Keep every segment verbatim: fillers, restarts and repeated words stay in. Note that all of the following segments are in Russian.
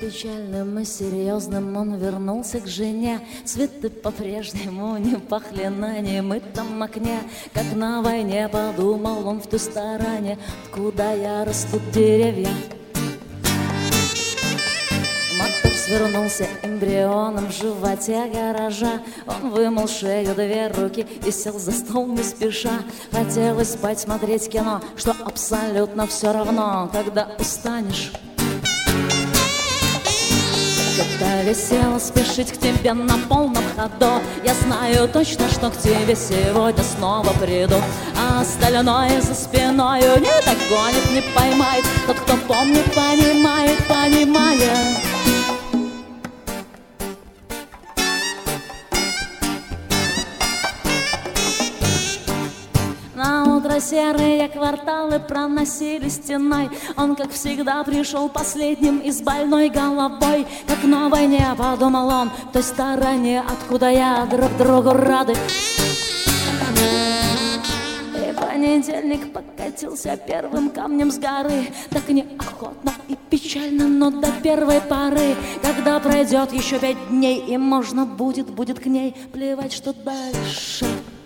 печальным и серьезным он вернулся к жене. Цветы по-прежнему не пахли на немытом окне. Как на войне, подумал он в той стороне, откуда я растут деревья. Мотор свернулся эмбрионом в животе гаража. Он вымыл шею, две руки и сел за стол не спеша. Хотелось спать, смотреть кино, что абсолютно все равно, когда устанешь. Когда весело спешить к тебе на полном ходу, я знаю точно, что к тебе сегодня снова приду. А остальное за спиною не догонит, не поймает тот, кто помнит, понимает, понимает. На утро серые кварталы проносились стеной. Он, как всегда, пришел последним и с больной головой. Как на войне, подумал он, в той стороне, откуда я, друг другу рады. И понедельник покатился первым камнем с горы. Так неохотно и печально, но до первой поры, когда пройдет еще пять дней, и можно будет, будет к ней плевать, что дальше.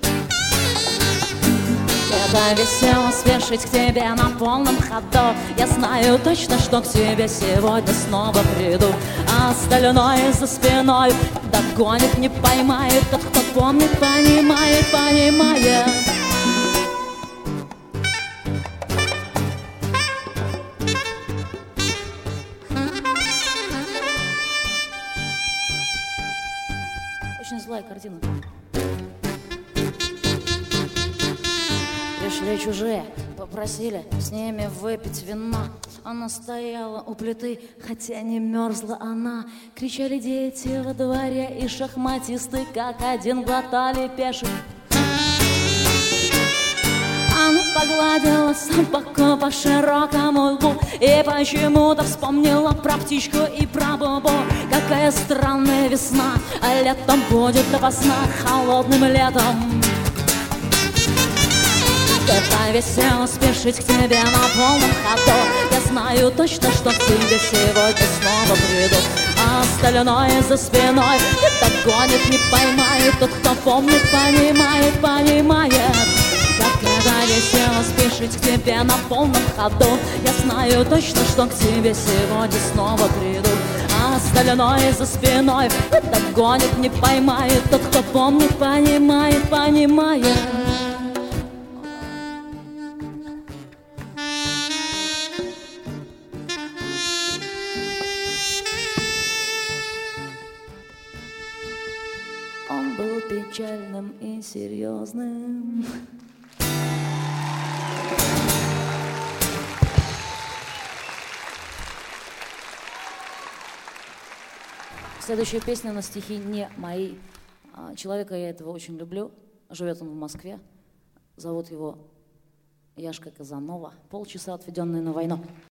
Это весело спешить к тебе на полном ходу. Я знаю точно, что к тебе сегодня снова приду. А остальное за спиной догонит, не поймает тот, кто помнит, понимает, понимает. Очень злая картина. Пришли чужие, попросили с ними выпить вина. Она стояла у плиты, хотя не мерзла она. Кричали дети во дворе, и шахматисты как один глотали пеших. Она погладила собаку по широкому лбу и почему-то вспомнила про птичку и про бубу. Какая странная весна, а летом будет допоздна, холодным летом. Это весело спешить к тебе на полном ходу. Я знаю точно, что к тебе сегодня снова приду. А остальное за спиной не догонит, не поймает тот, кто помнит, понимает, понимает. Как это весело спешить к тебе на полном ходу. Я знаю точно, что к тебе сегодня снова приду. А остальное за спиной не догонит, не поймает тот, кто помнит, понимает, понимает. Он был печальным и серьезным. Следующая песня на стихи не мои. Человека я этого очень люблю. Живет он в Москве. Зовут его Яшка Казанова. Полчаса, отведенные на войну.